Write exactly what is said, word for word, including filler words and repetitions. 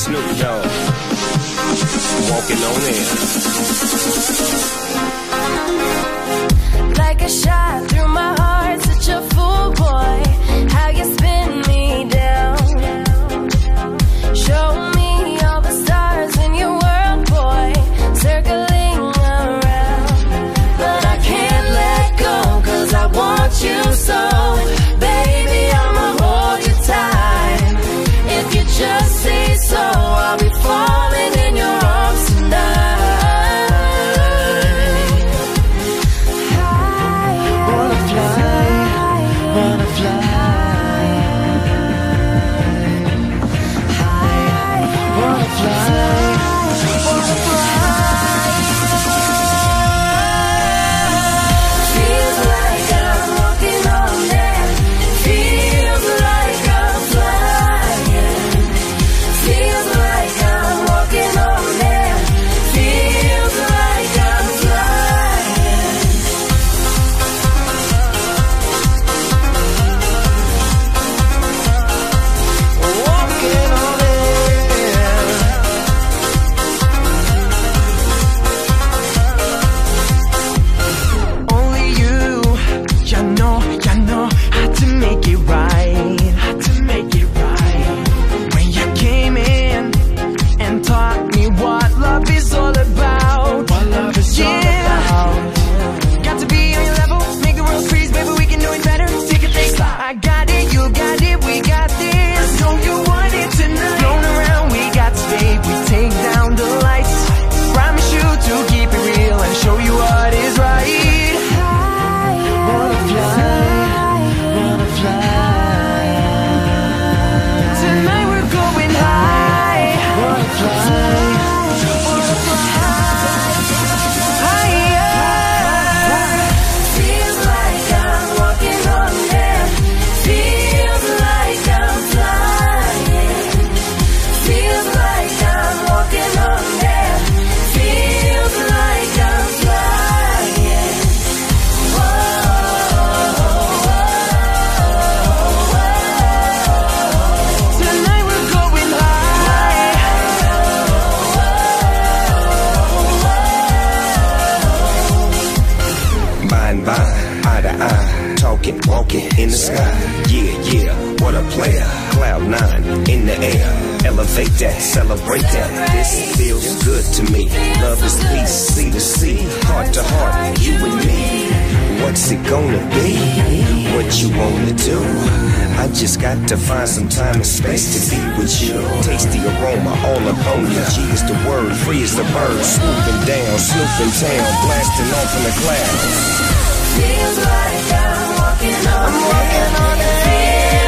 Snoop Dogg, walking on air. Like a shot through my heart, such a fool, boy. How you spin me down. Show me all the stars in your world, boy, circling around. But I can't let go, cause I want you so. Baby, I'ma hold you tight. If you just say so, I'll be falling in your arms tonight. Wanna fly, wanna fly. Wanna fly, wanna fly. Feels like I'm walking on air. Feels like I'm flying. Feels like I'm walking on air. Feels like I'm flying. Walking on air. Only you, you know, you know how to make it right, how to make it right. When you came in and taught me what love is all about, what love is all about. Got to be on your level, make the world freeze, baby, we can do it better. Take a take, I got it, you got it, we got this. I know you want it tonight. Flown around, we got to stay, we take down the lights. Promise you to keep it real and show you what is right. Wanna fly, wanna fly. Tonight we're going high. Wanna fly, wanna fly. Higher. Feels like I'm walking on air. Feels like I'm flying. Feels like I'm walking on air. Feels like I'm flying. Whoa, Tonight we're going high. Mind by eye to eye, talking, walking in the sky. Yeah, yeah, what a player. Cloud nine in the air. Elevate that, celebrate that. This feels good to me. Love is peace, sea to sea, heart to heart, you and me. What's it gonna be? What you wanna do? I just got to find some time and space to be with you. Taste the aroma all up on you. G is the word, free as the bird. Swooping down, snooping town, blasting off in the clouds. feels like I'm walking on air. Walking on air.